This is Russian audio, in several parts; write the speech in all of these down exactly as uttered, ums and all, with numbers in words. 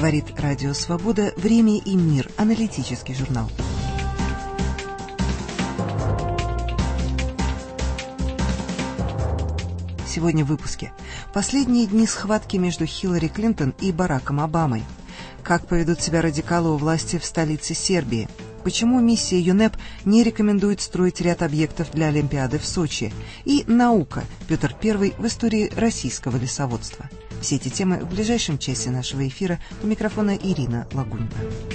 Говорит Радио Свобода. Время и мир. Аналитический журнал. Сегодня в выпуске. Последние дни схватки между Хиллари Клинтон и Бараком Обамой. Как поведут себя радикалы у власти в столице Сербии? Почему миссия ЮНЕП не рекомендует строить ряд объектов для Олимпиады в Сочи? И наука. Петр Первый в истории российского лесоводства. Все эти темы в ближайшем часе нашего эфира. У микрофона Ирина Лагунина.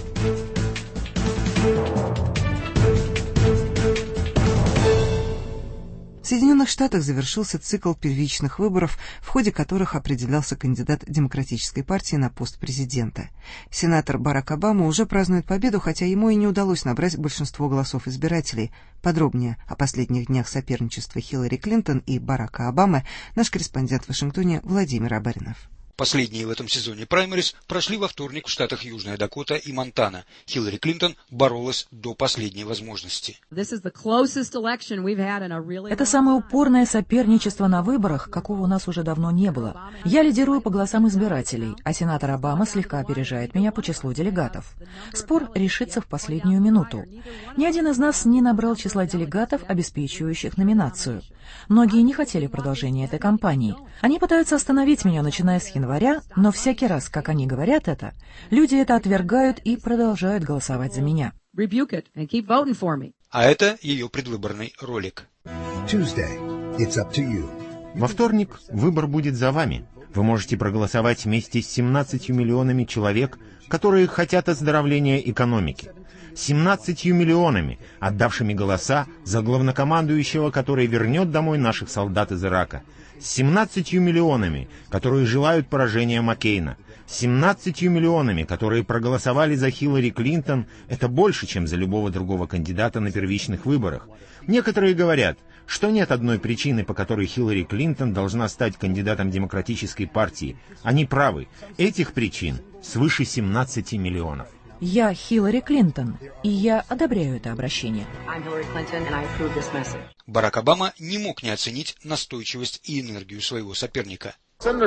В Соединенных Штатах завершился цикл первичных выборов, в ходе которых определялся кандидат Демократической партии на пост президента. Сенатор Барак Обама уже празднует победу, хотя ему и не удалось набрать большинство голосов избирателей. Подробнее о последних днях соперничества Хиллари Клинтон и Барака Обамы наш корреспондент в Вашингтоне Владимир Абаринов. Последние в этом сезоне праймериз прошли во вторник в штатах Южная Дакота и Монтана. Хиллари Клинтон боролась до последней возможности. Это самое упорное соперничество на выборах, какого у нас уже давно не было. Я лидирую по голосам избирателей, а сенатор Обама слегка опережает меня по числу делегатов. Спор решится в последнюю минуту. Ни один из нас не набрал числа делегатов, обеспечивающих номинацию. Многие не хотели продолжения этой кампании. Они пытаются остановить меня, начиная с января, но всякий раз, как они говорят это, люди это отвергают и продолжают голосовать за меня. А это ее предвыборный ролик. Во вторник выбор будет за вами. Вы можете проголосовать вместе с семнадцатью миллионами человек, которые хотят оздоровления экономики. семнадцатью миллионами, отдавшими голоса за главнокомандующего, который вернет домой наших солдат из Ирака. С семнадцатью миллионами, которые желают поражения Маккейна. С семнадцатью миллионами, которые проголосовали за Хиллари Клинтон, это больше, чем за любого другого кандидата на первичных выборах. Некоторые говорят, что нет одной причины, по которой Хиллари Клинтон должна стать кандидатом Демократической партии. Они правы. Этих причин свыше семнадцати миллионов. Я Хиллари Клинтон, и я одобряю это обращение. Барак Обама не мог не оценить настойчивость и энергию своего соперника.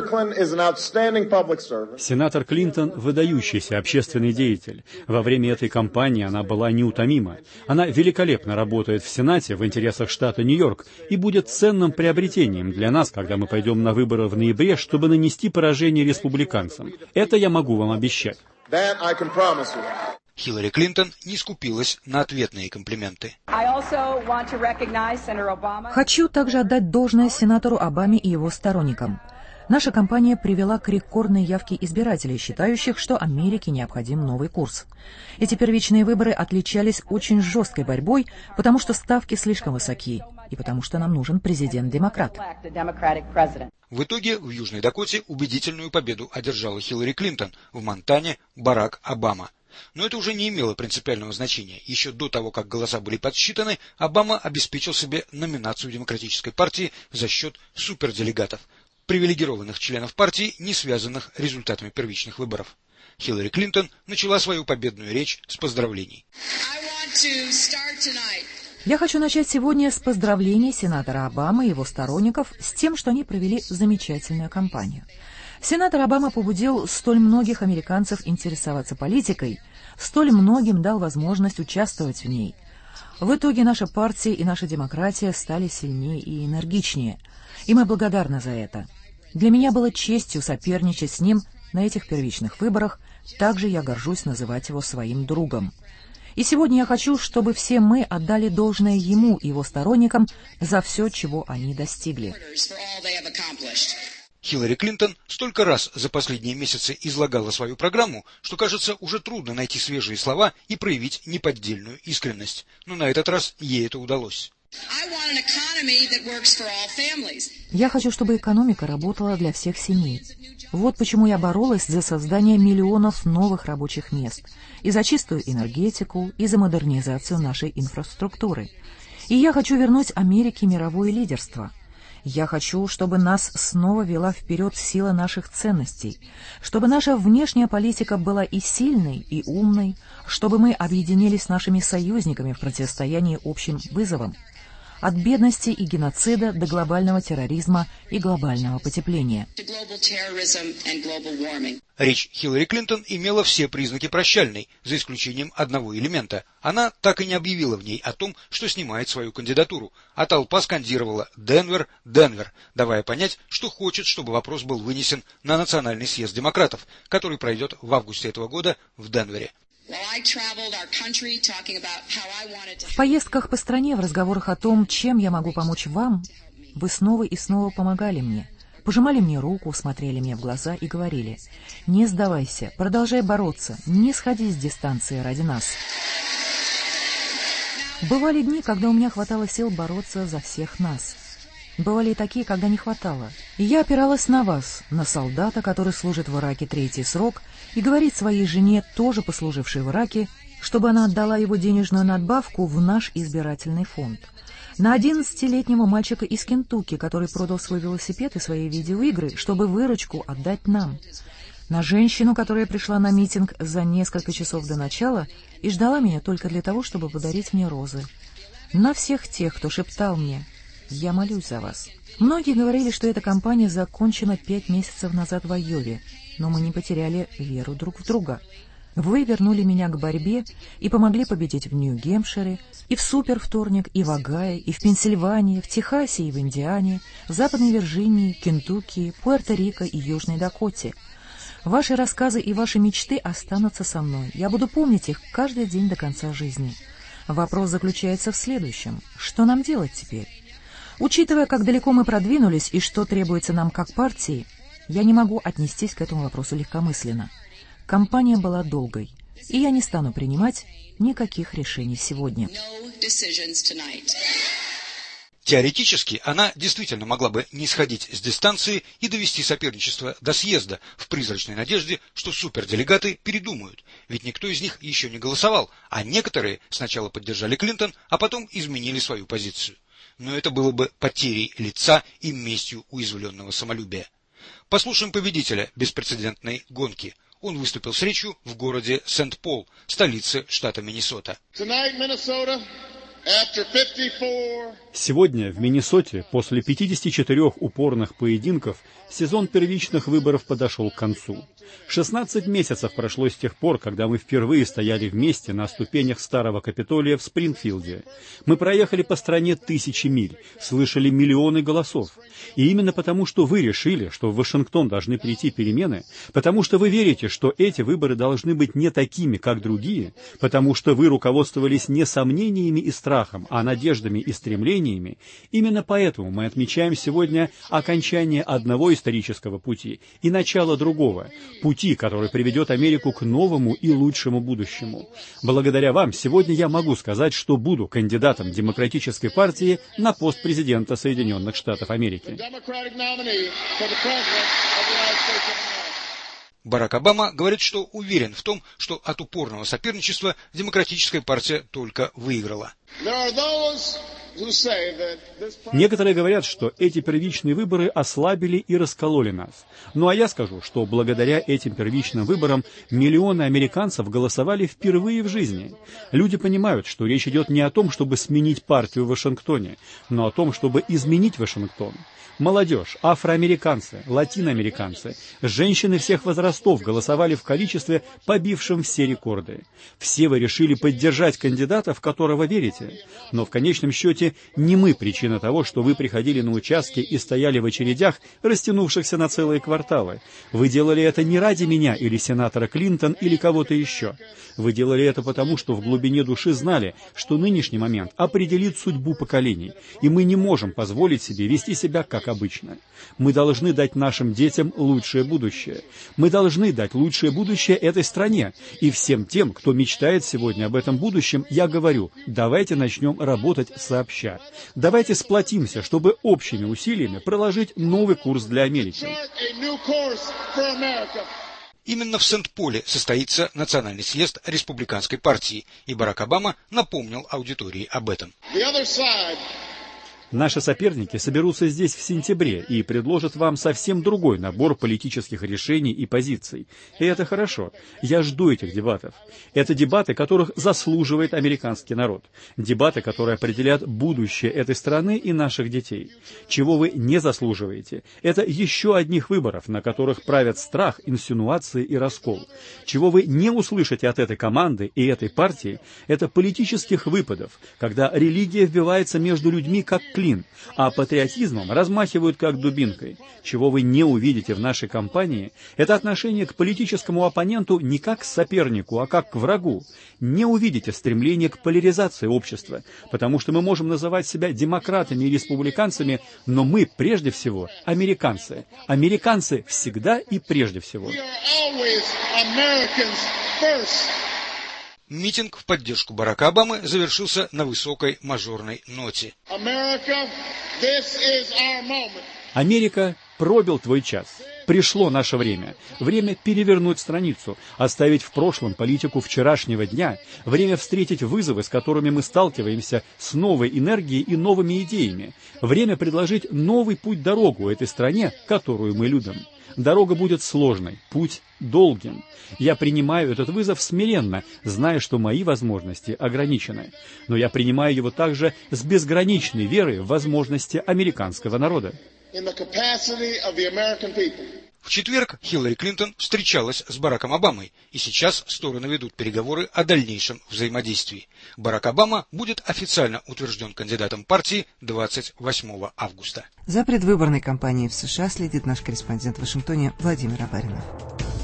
Сенатор Клинтон – выдающийся общественный деятель. Во время этой кампании она была неутомима. Она великолепно работает в Сенате в интересах штата Нью-Йорк и будет ценным приобретением для нас, когда мы пойдем на выборы в ноябре, чтобы нанести поражение республиканцам. Это я могу вам обещать. Хиллари Клинтон не скупилась на ответные комплименты. Хочу также отдать должное сенатору Обаме и его сторонникам. Наша кампания привела к рекордной явке избирателей, считающих, что Америке необходим новый курс. Эти первичные выборы отличались очень жесткой борьбой, потому что ставки слишком высоки, и потому что нам нужен президент-демократ. В итоге в Южной Дакоте убедительную победу одержала Хиллари Клинтон, в Монтане – Барак Обама. Но это уже не имело принципиального значения. Еще до того, как голоса были подсчитаны, Обама обеспечил себе номинацию Демократической партии за счет суперделегатов, привилегированных членов партии, не связанных результатами первичных выборов. Хиллари Клинтон начала свою победную речь с поздравлений. Я хочу начать сегодня с поздравлений сенатора Обамы и его сторонников с тем, что они провели замечательную кампанию. Сенатор Обама побудил столь многих американцев интересоваться политикой, столь многим дал возможность участвовать в ней. В итоге наша партия и наша демократия стали сильнее и энергичнее, и мы благодарны за это. Для меня было честью соперничать с ним на этих первичных выборах, также я горжусь называть его своим другом. И сегодня я хочу, чтобы все мы отдали должное ему и его сторонникам за все, чего они достигли. Хиллари Клинтон столько раз за последние месяцы излагала свою программу, что, кажется, уже трудно найти свежие слова и проявить неподдельную искренность. Но на этот раз ей это удалось. Я хочу, чтобы экономика работала для всех семей. Вот почему я боролась за создание миллионов новых рабочих мест, и за чистую энергетику, и за модернизацию нашей инфраструктуры. И я хочу вернуть Америке мировое лидерство. Я хочу, чтобы нас снова вела вперед сила наших ценностей, чтобы наша внешняя политика была и сильной, и умной, чтобы мы объединились с нашими союзниками в противостоянии общим вызовам. от бедности и геноцида до глобального терроризма и глобального потепления. Речь Хиллари Клинтон имела все признаки прощальной, за исключением одного элемента. Она так и не объявила в ней о том, что снимает свою кандидатуру, а толпа скандировала «Денвер, Денвер», давая понять, что хочет, чтобы вопрос был вынесен на Национальный съезд демократов, который пройдет в августе этого года в Денвере. В поездках по стране, в разговорах о том, чем я могу помочь вам, вы снова и снова помогали мне. Пожимали мне руку, смотрели мне в глаза и говорили: «Не сдавайся, продолжай бороться, не сходи с дистанции ради нас». Бывали дни, когда у меня хватало сил бороться за всех нас. Бывали и такие, когда не хватало. И я опиралась на вас, на солдата, который служит в Ираке третий срок, и говорит своей жене, тоже послужившей в Ираке, чтобы она отдала его денежную надбавку в наш избирательный фонд. На одиннадцатилетнего мальчика из Кентукки, который продал свой велосипед и свои видеоигры, чтобы выручку отдать нам. На женщину, которая пришла на митинг за несколько часов до начала и ждала меня только для того, чтобы подарить мне розы. На всех тех, кто шептал мне: «Я молюсь за вас». Многие говорили, что эта кампания закончена пять месяцев назад в Айове, но мы не потеряли веру друг в друга. Вы вернули меня к борьбе и помогли победить в Нью-Гемпшире, и в Супервторник, и в Огайо, и в Пенсильвании, в Техасе и в Индиане, в Западной Вирджинии, Кентукки, Пуэрто-Рико и Южной Дакоте. Ваши рассказы и ваши мечты останутся со мной. Я буду помнить их каждый день до конца жизни. Вопрос заключается в следующем. Что нам делать теперь? Учитывая, как далеко мы продвинулись и что требуется нам как партии, я не могу отнестись к этому вопросу легкомысленно. Кампания была долгой, и я не стану принимать никаких решений сегодня. Теоретически, она действительно могла бы не сходить с дистанции и довести соперничество до съезда в призрачной надежде, что суперделегаты передумают, ведь никто из них еще не голосовал, а некоторые сначала поддержали Клинтон, а потом изменили свою позицию. Но это было бы потерей лица и местью уязвленного самолюбия. Послушаем победителя беспрецедентной гонки. Он выступил с речью в городе Сент-Пол, столице штата Миннесота. Сегодня в Миннесоте после пятидесяти четырёх упорных поединков сезон первичных выборов подошел к концу. шестнадцать месяцев прошло с тех пор, когда мы впервые стояли вместе на ступенях старого Капитолия в Спрингфилде. Мы проехали по стране тысячи миль, слышали миллионы голосов. И именно потому, что вы решили, что в Вашингтон должны прийти перемены, потому что вы верите, что эти выборы должны быть не такими, как другие, потому что вы руководствовались не сомнениями и страхом, а надеждами и стремлениями, именно поэтому мы отмечаем сегодня окончание одного исторического пути и начало другого, пути, который приведет Америку к новому и лучшему будущему. Благодаря вам сегодня я могу сказать, что буду кандидатом Демократической партии на пост президента Соединенных Штатов Америки. Барак Обама говорит, что уверен в том, что от упорного соперничества Демократическая партия только выиграла. Некоторые говорят, что эти первичные выборы ослабили и раскололи нас. Ну а я скажу, что благодаря этим первичным выборам миллионы американцев голосовали впервые в жизни. Люди понимают, что речь идет не о том, чтобы сменить партию в Вашингтоне, но о том, чтобы изменить Вашингтон. Молодежь, афроамериканцы, латиноамериканцы, женщины всех возрастов голосовали в количестве, побившем все рекорды. Все вы решили поддержать кандидата, в которого верите. Но в конечном счете не мы причина того, что вы приходили на участки и стояли в очередях, растянувшихся на целые кварталы. Вы делали это не ради меня или сенатора Клинтон или кого-то еще. Вы делали это потому, что в глубине души знали, что нынешний момент определит судьбу поколений, и мы не можем позволить себе вести себя как обычно. Мы должны дать нашим детям лучшее будущее. Мы должны дать лучшее будущее этой стране. И всем тем, кто мечтает сегодня об этом будущем, я говорю, давайте начнем работать сообща. Давайте сплотимся, чтобы общими усилиями проложить новый курс для Америки. Именно в Сент-Поле состоится Национальный съезд Республиканской партии, и Барак Обама напомнил аудитории об этом. Наши соперники соберутся здесь в сентябре и предложат вам совсем другой набор политических решений и позиций. И это хорошо. Я жду этих дебатов. Это дебаты, которых заслуживает американский народ. Дебаты, которые определят будущее этой страны и наших детей. Чего вы не заслуживаете, это еще одних выборов, на которых правят страх, инсинуации и раскол. Чего вы не услышите от этой команды и этой партии, это политических выпадов, когда религия вбивается между людьми как клин, а патриотизмом размахивают как дубинкой. Чего вы не увидите в нашей кампании, это отношение к политическому оппоненту не как к сопернику, а как к врагу. Не увидите стремление к поляризации общества, потому что мы можем называть себя демократами и республиканцами, но мы прежде всего американцы. Американцы всегда и прежде всего. Митинг в поддержку Барака Обамы завершился на высокой мажорной ноте. Америка, пробил твой час. Пришло наше время. Время перевернуть страницу, оставить в прошлом политику вчерашнего дня, время встретить вызовы, с которыми мы сталкиваемся, с новой энергией и новыми идеями. Время предложить новый путь-дорогу этой стране, которую мы любим. Дорога будет сложной, путь долгим. Я принимаю этот вызов смиренно, зная, что мои возможности ограничены. Но я принимаю его также с безграничной верой в возможности американского народа. В четверг Хиллари Клинтон встречалась с Бараком Обамой, и сейчас стороны ведут переговоры о дальнейшем взаимодействии. Барак Обама будет официально утвержден кандидатом партии двадцать восьмого августа. За предвыборной кампанией в США следит наш корреспондент в Вашингтоне Владимир Абаринов.